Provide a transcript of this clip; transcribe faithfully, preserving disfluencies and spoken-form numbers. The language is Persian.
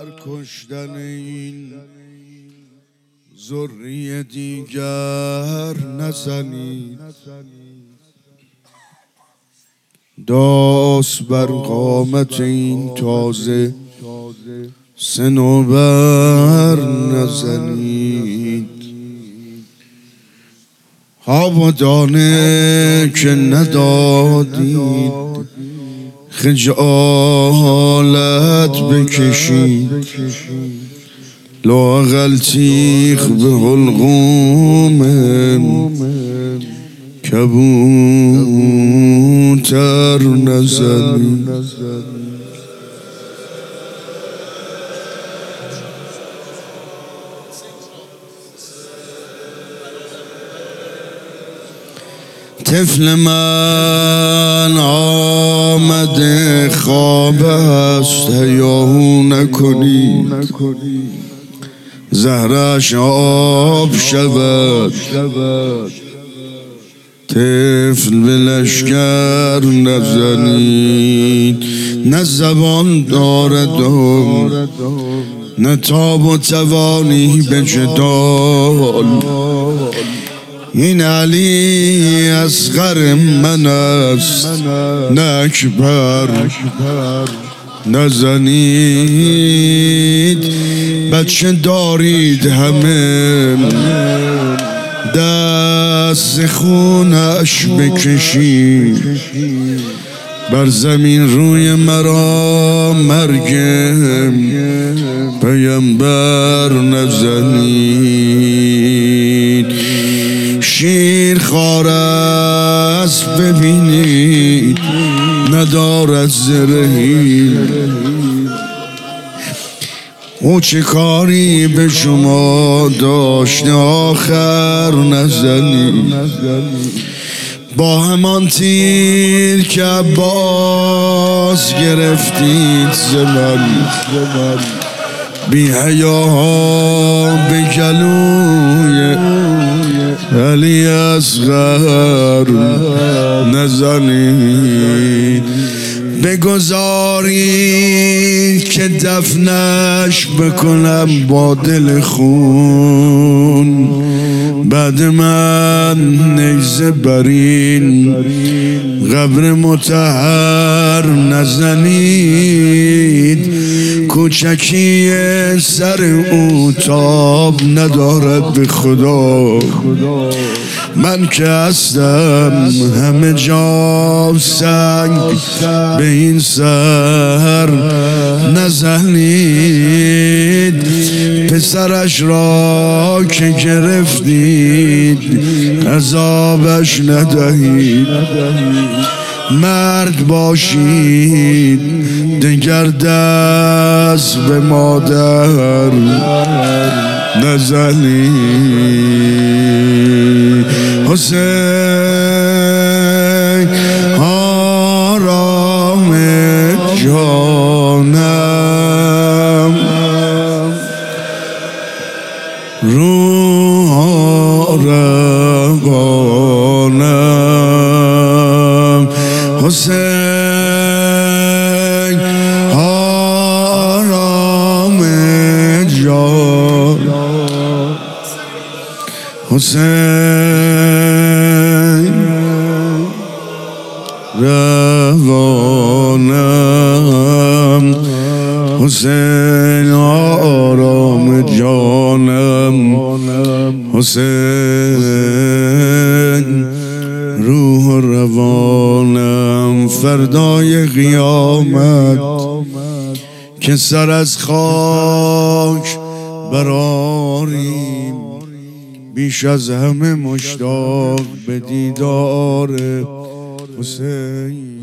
بر کشتن این ذری دیگر نزنید، داس بر قامت این تازه صنوبر نزنید. آب و دانه که ندادید خجالت بکشید، لااقل تیغ به حلقوم کبوتر نزنید. طفل من آمده خواب است، هیاهو نکنید زهرش آب شود. طفل به لشکر نزنید، نه زبان دارد و نه تاب و توانی به جدال. این علی اصغر من است، نه اکبر نزنید. بچه دارید همه دست خونش بکشید، بر زمین روی مرا مرگم پیمبر نزنید. شیر خوار است ببینید ندارد زرهی، او چه کاری به شما داشت آخر نزنید. با همان تیر که باز گرفتید زمن، بی حیاها به گلوی علی اصغر نزنید. بگذارید که دفنش بکنم با دل خون، بعد من نیزه برین قبر مطهر نزنید. کوچکی سر او تاب ندارد به خدا، من که هستم همه جا سنگ، به این سر نزنید. پسرش را که گرفتید عذابش ندهید، مرد باشید دگر دست به مادر نزنید. حسین آرام جانم، روح روانم. حسین آرام جان، حسین روانم، حسین آرام جانم، حسین روح و روانم. فردای قیامت که سر از خاک براریم، بیش از همه مشتاق به دیدار حسین.